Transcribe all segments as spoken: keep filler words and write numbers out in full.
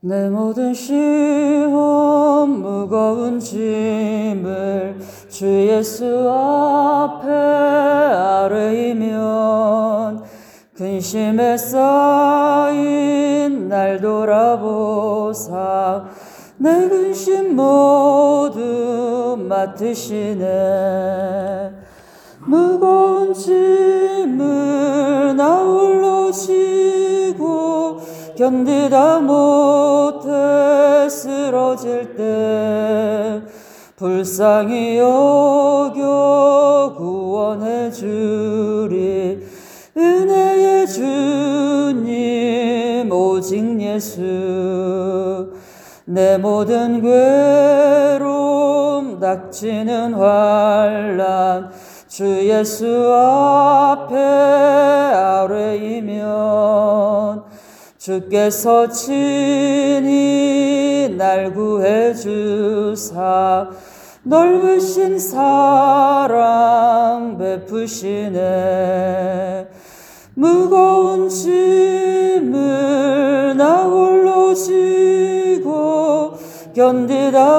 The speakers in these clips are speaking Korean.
내 모든 시험 무거운 짐을 주 예수 앞에 아뢰이면 근심에 쌓인 날 돌아보사 내 근심 모두 맡으시네. 무거운 짐을 나 홀로 지고 견디다 못해 쓰러질 때 불쌍히 여겨 구원해 주리. 은혜의 주님 오직 예수. 내 모든 괴로움 닥치는 환난 주 예수 앞에 아뢰이면 주께서 친히 날 구해 주사 넓으신 사랑 베푸시네. 무거운 짐을 나 홀로 지고 견디다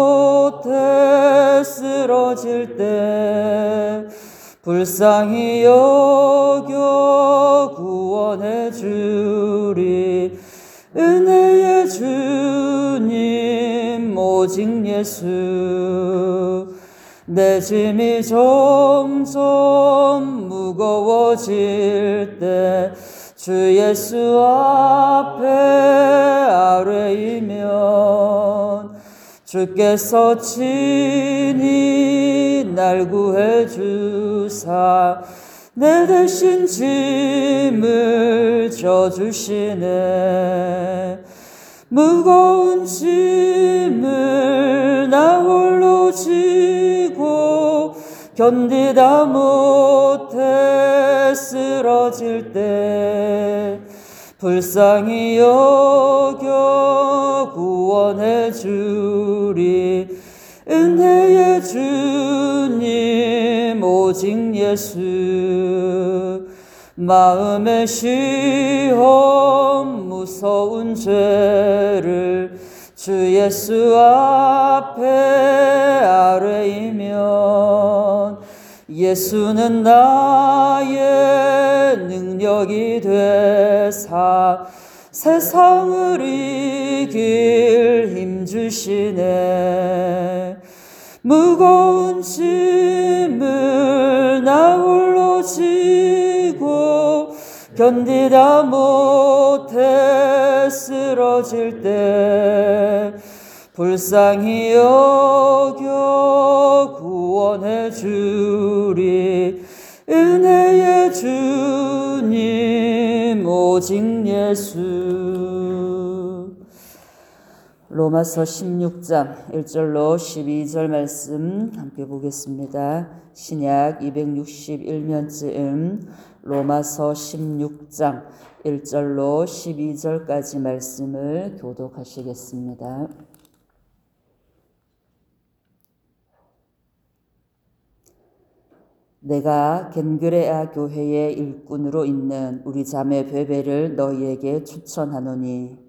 못해 쓰러질 때 불쌍히 여겨 구원해 주리. 은혜의 주님 오직 예수. 내 짐이 점점 무거워질 때 주 예수 앞에 아뢰이면 주께서 친히 날 구해 주사 내 대신 짐을 져주시네. 무거운 짐을 나 홀로 지고 견디다 못해 쓰러질 때 불쌍히 여겨 구원해 주리. 은혜의 주님 오직 예수. 마음의 시험 무서운 죄를 주 예수 앞에 아뢰이면 예수는 나의 능력이 되사 세상을 이길 힘 주시네. 무거운 짐을 나 홀로 지고 견디다 못해 쓰러질 때 불쌍히 여겨 구원해 주리. 은혜의 주님 오직 예수. 로마서 십육 장 일 절로 십이 절 말씀 함께 보겠습니다. 신약 이백육십일 면쯤 로마서 십육 장 일 절로 십이 절까지 말씀을 교독하시겠습니다. 내가 겐그레아 교회의 일꾼으로 있는 우리 자매 베베를 너희에게 추천하노니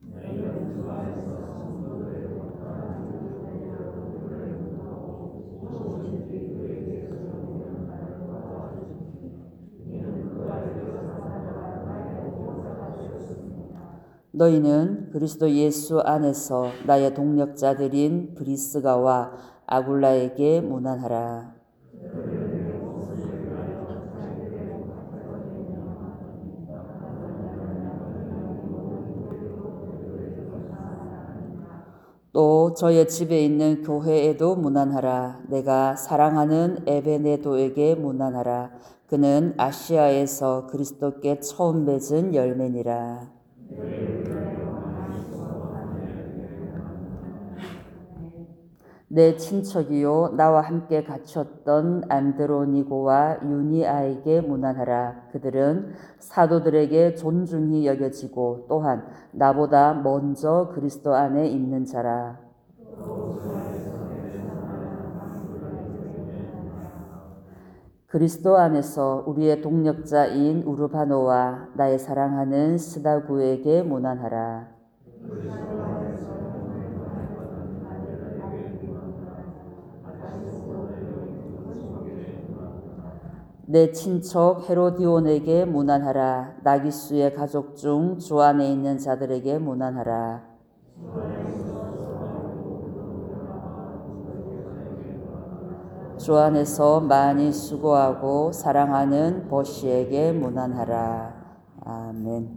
너희는 그리스도 예수 안에서 나의 동력자들인 브리스가와 아굴라에게 문안하라. 또 저의 집에 있는 교회에도 문안하라. 내가 사랑하는 에베네도에게 문안하라. 그는 아시아에서 그리스도께 처음 맺은 열매니라. 내 친척이요 나와 함께 갇혔던 안드로니고와 유니아에게 문안하라. 그들은 사도들에게 존중히 여겨지고 또한 나보다 먼저 그리스도 안에 있는 자라. 그리스도 안에서 우리의 동력자인 우르바노와 나의 사랑하는 스다구에게 문안하라. 내 친척 헤로디온에게 문안하라. 나기수의 가족 중 주 안에 있는 자들에게 문안하라. 주 안에서 많이 수고하고 사랑하는 버시에게 문안하라. 아멘.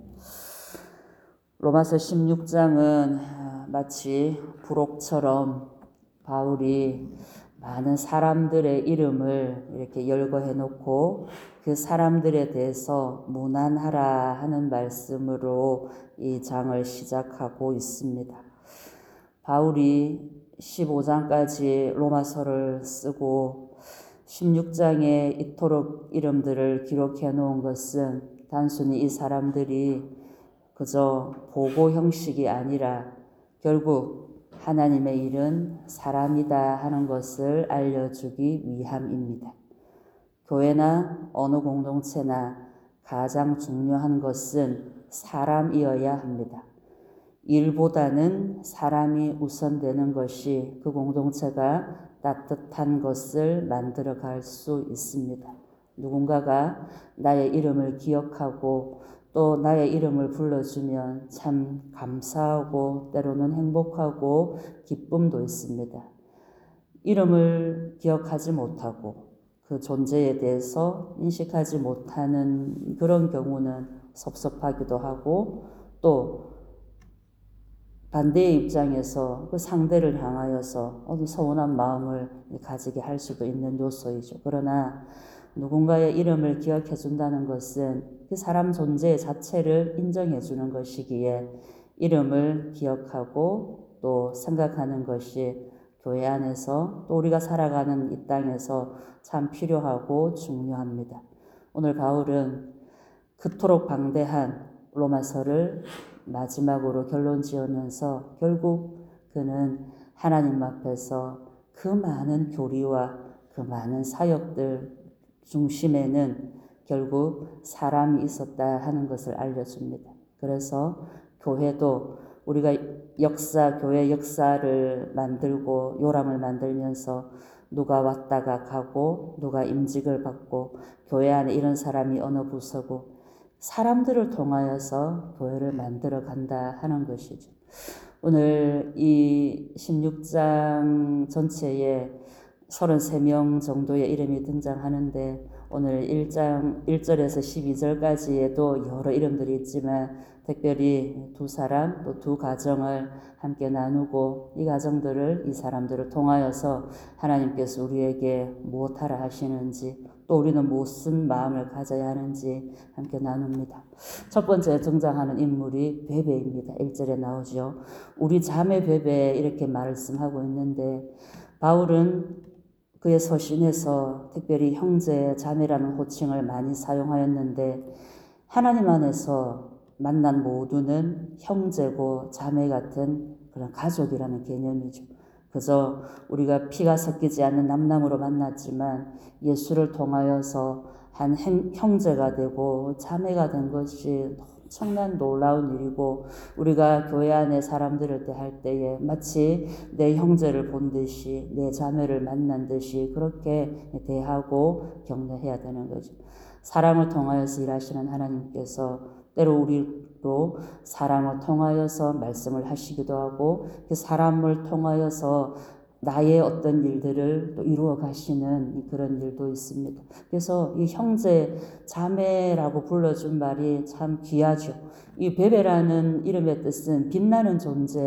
로마서 십육 장은 마치 부록처럼 바울이 많은 사람들의 이름을 이렇게 열거해 놓고 그 사람들에 대해서 문안하라 하는 말씀으로 이 장을 시작하고 있습니다. 바울이 십오 장까지 로마서를 쓰고 십육 장에 이토록 이름들을 기록해 놓은 것은 단순히 이 사람들이 그저 보고 형식이 아니라 결국 하나님의 일은 사람이다 하는 것을 알려주기 위함입니다. 교회나 어느 공동체나 가장 중요한 것은 사람이어야 합니다. 일보다는 사람이 우선되는 것이 그 공동체가 따뜻한 것을 만들어 갈 수 있습니다. 누군가가 나의 이름을 기억하고 또 나의 이름을 불러주면 참 감사하고 때로는 행복하고 기쁨도 있습니다. 이름을 기억하지 못하고 그 존재에 대해서 인식하지 못하는 그런 경우는 섭섭하기도 하고 또 반대의 입장에서 그 상대를 향하여서 어느 서운한 마음을 가지게 할 수도 있는 요소이죠. 그러나 누군가의 이름을 기억해 준다는 것은 그 사람 존재 자체를 인정해 주는 것이기에 이름을 기억하고 또 생각하는 것이 교회 안에서 또 우리가 살아가는 이 땅에서 참 필요하고 중요합니다. 오늘 바울은 그토록 방대한 로마서를 마지막으로 결론 지으면서 결국 그는 하나님 앞에서 그 많은 교리와 그 많은 사역들 중심에는 결국 사람이 있었다 하는 것을 알려줍니다. 그래서 교회도 우리가 역사, 교회 역사를 만들고 요람을 만들면서 누가 왔다가 가고 누가 임직을 받고 교회 안에 이런 사람이 어느 부서고 사람들을 통하여서 교회를 만들어 간다 하는 것이죠. 오늘 이 십육 장 전체에 서른세 명 정도의 이름이 등장하는데 오늘 일 장 일 절에서 십이 절까지에도 여러 이름들이 있지만 특별히 두 사람 또 두 가정을 함께 나누고 이 가정들을 이 사람들을 통하여서 하나님께서 우리에게 무엇하라 하시는지 또 우리는 무슨 마음을 가져야 하는지 함께 나눕니다. 첫 번째 등장하는 인물이 베베입니다. 일 절에 나오죠. 우리 자매 베베 이렇게 말씀하고 있는데 바울은 그의 서신에서 특별히 형제, 자매라는 호칭을 많이 사용하였는데 하나님 안에서 만난 모두는 형제고 자매 같은 그런 가족이라는 개념이죠. 그저 우리가 피가 섞이지 않는 남남으로 만났지만 예수를 통하여서 한 형제가 되고 자매가 된 것이 엄청난 놀라운 일이고 우리가 교회 안에 사람들을 대할 때에 마치 내 형제를 본 듯이 내 자매를 만난 듯이 그렇게 대하고 격려해야 되는 거죠. 사랑을 통하여서 일하시는 하나님께서 때로 우리로 사람을 통하여서 말씀을 하시기도 하고 그 사람을 통하여서 나의 어떤 일들을 또 이루어 가시는 그런 일도 있습니다. 그래서 이 형제, 자매라고 불러준 말이 참 귀하죠. 이 베베라는 이름의 뜻은 빛나는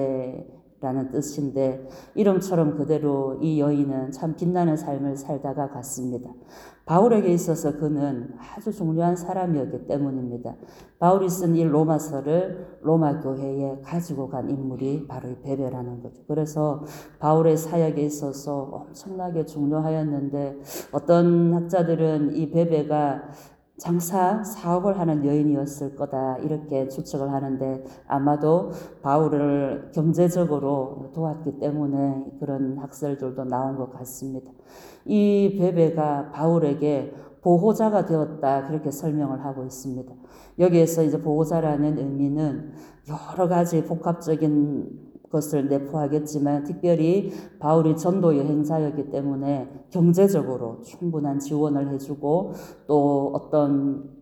존재라는 뜻인데 이름처럼 그대로 이 여인은 참 빛나는 삶을 살다가 갔습니다. 바울에게 있어서 그는 아주 중요한 사람이었기 때문입니다. 바울이 쓴 이 로마서를 로마 교회에 가지고 간 인물이 바로 이 베베라는 거죠. 그래서 바울의 사역에 있어서 엄청나게 중요하였는데 어떤 학자들은 이 베베가 장사 사업을 하는 여인이었을 거다 이렇게 추측을 하는데 아마도 바울을 경제적으로 도왔기 때문에 그런 학설들도 나온 것 같습니다. 이 베베가 바울에게 보호자가 되었다 그렇게 설명을 하고 있습니다. 여기에서 이제 보호자라는 의미는 여러 가지 복합적인 것을 내포하겠지만 특별히 바울이 전도 여행자였기 때문에 경제적으로 충분한 지원을 해주고 또 어떤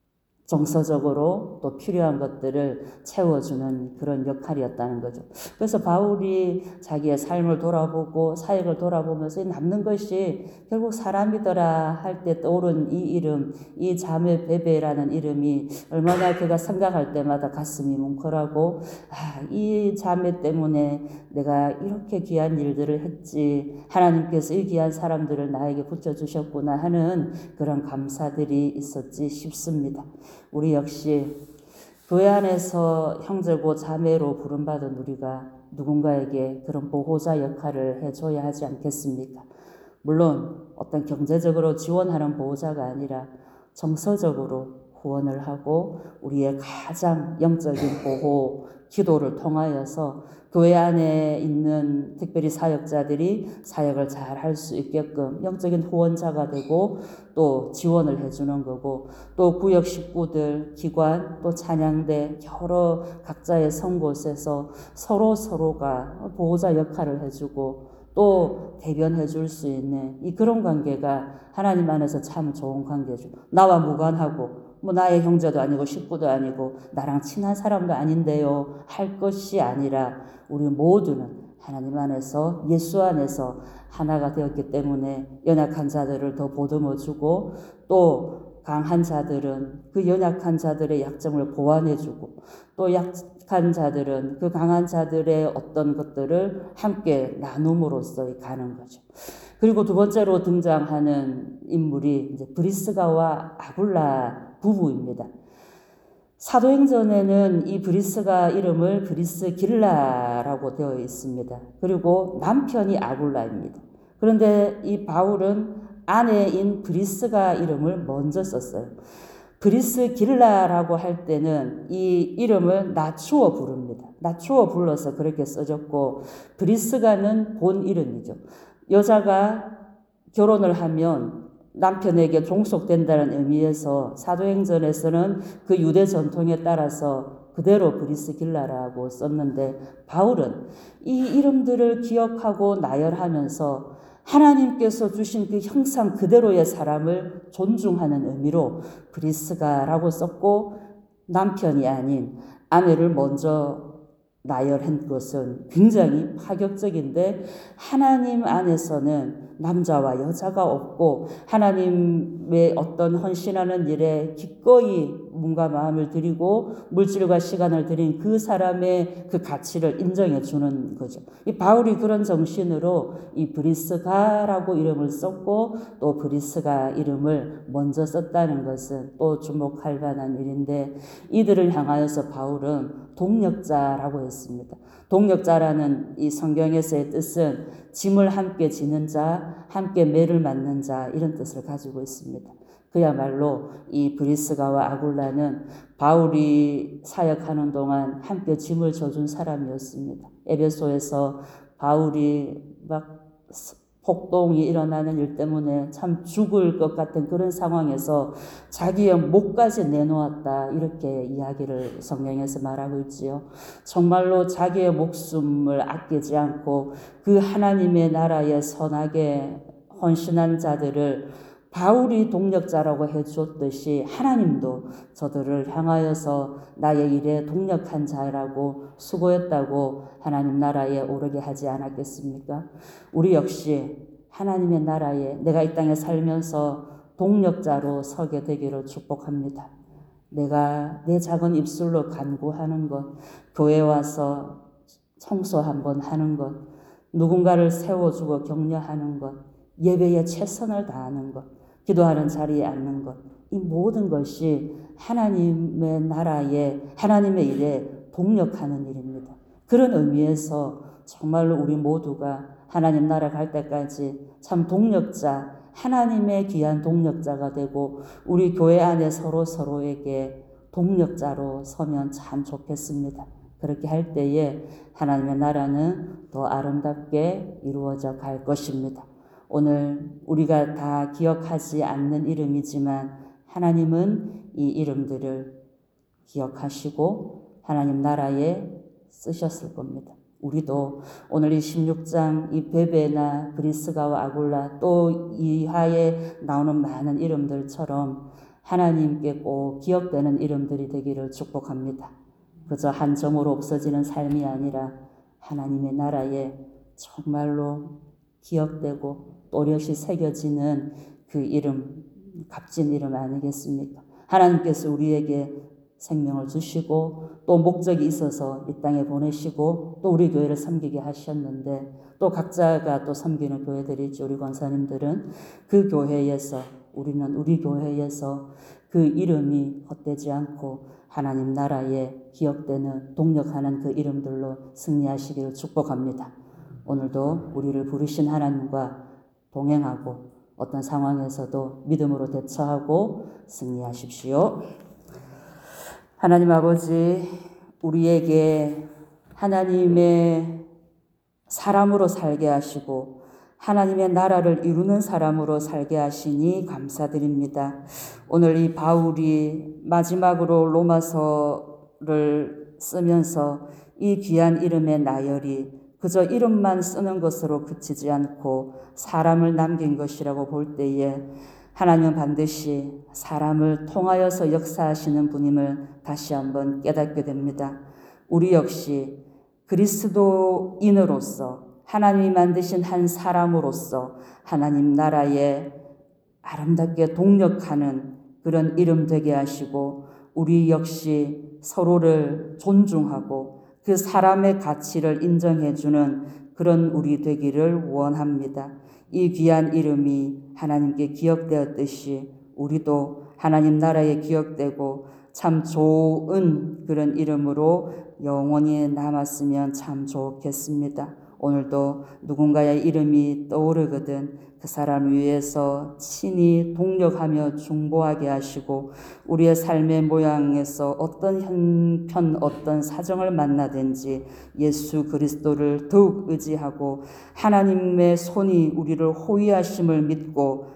정서적으로 또 필요한 것들을 채워주는 그런 역할이었다는 거죠. 그래서 바울이 자기의 삶을 돌아보고 사역을 돌아보면서 남는 것이 결국 사람이더라 할 때 떠오른 이 이름, 이 자매 베베라는 이름이 얼마나 그가 생각할 때마다 가슴이 뭉클하고 아, 이 자매 때문에 내가 이렇게 귀한 일들을 했지, 하나님께서 이 귀한 사람들을 나에게 붙여주셨구나 하는 그런 감사들이 있었지 싶습니다. 우리 역시 교회 안에서 형제고 자매로 부름받은 우리가 누군가에게 그런 보호자 역할을 해줘야 하지 않겠습니까? 물론 어떤 경제적으로 지원하는 보호자가 아니라 정서적으로 후원을 하고 우리의 가장 영적인 보호, 기도를 통하여서 교회 안에 있는 특별히 사역자들이 사역을 잘 할 수 있게끔 영적인 후원자가 되고 또 지원을 해주는 거고, 또 구역 식구들, 기관, 또 찬양대 여러 각자의 성곳에서 서로 서로가 보호자 역할을 해주고 또 대변해 줄 수 있는 이 그런 관계가 하나님 안에서 참 좋은 관계죠. 나와 무관하고 뭐 나의 형제도 아니고 식구도 아니고 나랑 친한 사람도 아닌데요 할 것이 아니라 우리 모두는 하나님 안에서 예수 안에서 하나가 되었기 때문에 연약한 자들을 더 보듬어주고 또 강한 자들은 그 연약한 자들의 약점을 보완해주고 또 약한 자들은 그 강한 자들의 어떤 것들을 함께 나눔으로써 가는 거죠. 그리고 두 번째로 등장하는 인물이 이제 브리스가와 아굴라 부부입니다. 사도행전에는 이 브리스가 이름을 브리스길라라고 되어 있습니다. 그리고 남편이 아굴라입니다. 그런데 이 바울은 아내인 브리스가 이름을 먼저 썼어요. 브리스길라라고 할 때는 이 이름을 낮추어 부릅니다. 낮추어 불러서 그렇게 써졌고, 브리스가는 본 이름이죠. 여자가 결혼을 하면 남편에게 종속된다는 의미에서 사도행전에서는 그 유대 전통에 따라서 그대로 브리스길라라고 썼는데, 바울은 이 이름들을 기억하고 나열하면서 하나님께서 주신 그 형상 그대로의 사람을 존중하는 의미로 브리스가라고 썼고, 남편이 아닌 아내를 먼저 나열한 것은 굉장히 파격적인데, 하나님 안에서는 남자와 여자가 없고 하나님의 어떤 헌신하는 일에 기꺼이 몸과 마음을 들이고 물질과 시간을 들인 그 사람의 그 가치를 인정해 주는 거죠. 이 바울이 그런 정신으로 이 브리스가라고 이름을 썼고 또 브리스가 이름을 먼저 썼다는 것은 또 주목할 만한 일인데, 이들을 향하여서 바울은 동력자라고 했습니다. 동력자라는 이 성경에서의 뜻은 짐을 함께 지는 자, 함께 매를 맞는 자, 이런 뜻을 가지고 있습니다. 그야말로 이 브리스가와 아굴라는 바울이 사역하는 동안 함께 짐을 져준 사람이었습니다. 에베소에서 바울이 막 폭동이 일어나는 일 때문에 참 죽을 것 같은 그런 상황에서 자기의 목까지 내놓았다, 이렇게 이야기를 성경에서 말하고 있지요. 정말로 자기의 목숨을 아끼지 않고 그 하나님의 나라에 선하게 헌신한 자들을 바울이 동력자라고 해주었듯이 하나님도 저들을 향하여서 나의 일에 동력한 자라고 수고했다고 하나님 나라에 오르게 하지 않았겠습니까? 우리 역시 하나님의 나라에 내가 이 땅에 살면서 동력자로 서게 되기를 축복합니다. 내가 내 작은 입술로 간구하는 것, 교회 와서 청소 한번 하는 것, 누군가를 세워주고 격려하는 것, 예배에 최선을 다하는 것, 기도하는 자리에 앉는 것, 이 모든 것이 하나님의 나라에, 하나님의 일에 동력하는 일입니다. 그런 의미에서 정말로 우리 모두가 하나님 나라 갈 때까지 참 동력자, 하나님의 귀한 동력자가 되고 우리 교회 안에 서로 서로에게 동력자로 서면 참 좋겠습니다. 그렇게 할 때에 하나님의 나라는 더 아름답게 이루어져 갈 것입니다. 오늘 우리가 다 기억하지 않는 이름이지만 하나님은 이 이름들을 기억하시고 하나님 나라에 쓰셨을 겁니다. 우리도 오늘 이 십육 장 이 베베나 브리스가와 아굴라 또 이하에 나오는 많은 이름들처럼 하나님께 꼭 기억되는 이름들이 되기를 축복합니다. 그저 한 점으로 없어지는 삶이 아니라 하나님의 나라에 정말로 기억되고 또렷이 새겨지는 그 이름, 값진 이름 아니겠습니까? 하나님께서 우리에게 생명을 주시고 또 목적이 있어서 이 땅에 보내시고 또 우리 교회를 섬기게 하셨는데 또 각자가 또 섬기는 교회들이 있죠. 우리 권사님들은 그 교회에서 우리는 우리 교회에서 그 이름이 헛되지 않고 하나님 나라에 기억되는 동력하는 그 이름들로 승리하시기를 축복합니다. 오늘도 우리를 부르신 하나님과 동행하고 어떤 상황에서도 믿음으로 대처하고 승리하십시오. 하나님 아버지, 우리에게 하나님의 사람으로 살게 하시고 하나님의 나라를 이루는 사람으로 살게 하시니 감사드립니다. 오늘 이 바울이 마지막으로 로마서를 쓰면서 이 귀한 이름의 나열이 그저 이름만 쓰는 것으로 그치지 않고 사람을 남긴 것이라고 볼 때에 하나님은 반드시 사람을 통하여서 역사하시는 분임을 다시 한번 깨닫게 됩니다. 우리 역시 그리스도인으로서 하나님이 만드신 한 사람으로서 하나님 나라에 아름답게 동력하는 그런 이름 되게 하시고 우리 역시 서로를 존중하고 그 사람의 가치를 인정해주는 그런 우리 되기를 원합니다. 이 귀한 이름이 하나님께 기억되었듯이 우리도 하나님 나라에 기억되고 참 좋은 그런 이름으로 영원히 남았으면 참 좋겠습니다. 오늘도 누군가의 이름이 떠오르거든 그 사람 위해서 친히 동력하며 중보하게 하시고 우리의 삶의 모양에서 어떤 형편 어떤 사정을 만나든지 예수 그리스도를 더욱 의지하고 하나님의 손이 우리를 호위하심을 믿고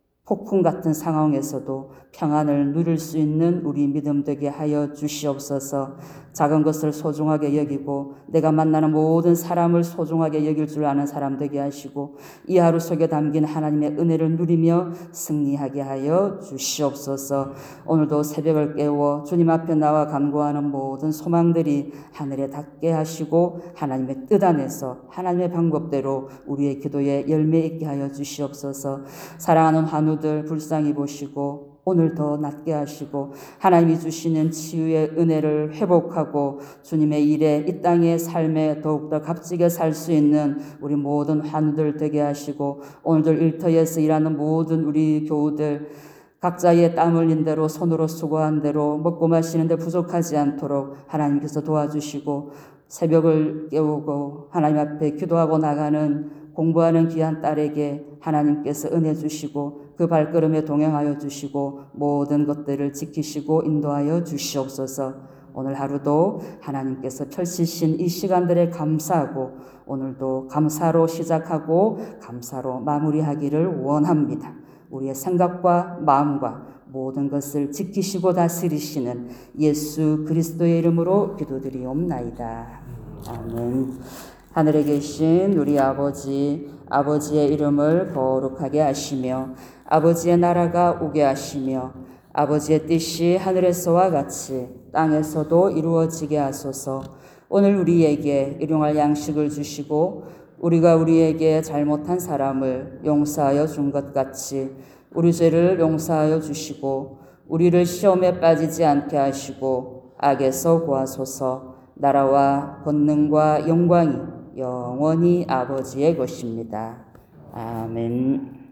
폭풍 같은 상황에서도 평안을 누릴 수 있는 우리 믿음 되게 하여 주시옵소서. 작은 것을 소중하게 여기고 내가 만나는 모든 사람을 소중하게 여길 줄 아는 사람 되게 하시고 이 하루 속에 담긴 하나님의 은혜를 누리며 승리하게 하여 주시옵소서. 오늘도 새벽을 깨워 주님 앞에 나와 간구하는 모든 소망들이 하늘에 닿게 하시고 하나님의 뜻 안에서 하나님의 방법대로 우리의 기도에 열매 있게 하여 주시옵소서. 사랑하는 환우들 불쌍히 보시고 오늘 더 낫게 하시고 하나님이 주시는 치유의 은혜를 회복하고 주님의 일에 이 땅의 삶에 더욱더 값지게 살 수 있는 우리 모든 환우들 되게 하시고 오늘도 일터에서 일하는 모든 우리 교우들 각자의 땀 흘린 대로 손으로 수고한 대로 먹고 마시는 데 부족하지 않도록 하나님께서 도와주시고 새벽을 깨우고 하나님 앞에 기도하고 나가는 공부하는 귀한 딸에게 하나님께서 은혜 주시고 그 발걸음에 동행하여 주시고 모든 것들을 지키시고 인도하여 주시옵소서. 오늘 하루도 하나님께서 펼치신 이 시간들에 감사하고 오늘도 감사로 시작하고 감사로 마무리하기를 원합니다. 우리의 생각과 마음과 모든 것을 지키시고 다스리시는 예수 그리스도의 이름으로 기도드리옵나이다. 아멘. 하늘에 계신 우리 아버지, 아버지의 이름을 거룩하게 하시며 아버지의 나라가 오게 하시며 아버지의 뜻이 하늘에서와 같이 땅에서도 이루어지게 하소서. 오늘 우리에게 일용할 양식을 주시고 우리가 우리에게 잘못한 사람을 용서하여 준 것 같이 우리 죄를 용서하여 주시고 우리를 시험에 빠지지 않게 하시고 악에서 구하소서. 나라와 권능과 영광이 영원히 아버지의 것입니다. 아멘.